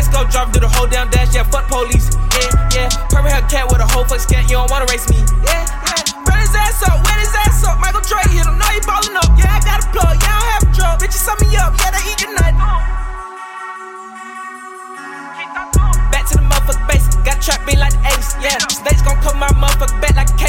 Cisco drop, do the whole damn dash, yeah, fuck police. Yeah. Purple hair cat with a whole fuck scat, you don't wanna race me. Yeah. Burn his ass up, wet his ass up. Michael Dre hit him, know he ballin' up. Yeah, I got a plug, yeah, I don't have a drug. Bitches sum me up, yeah, they eat your nut. Back to the motherfucking base, got trap beat like the 80s, yeah. States gon' cover my motherfucking back like a cake.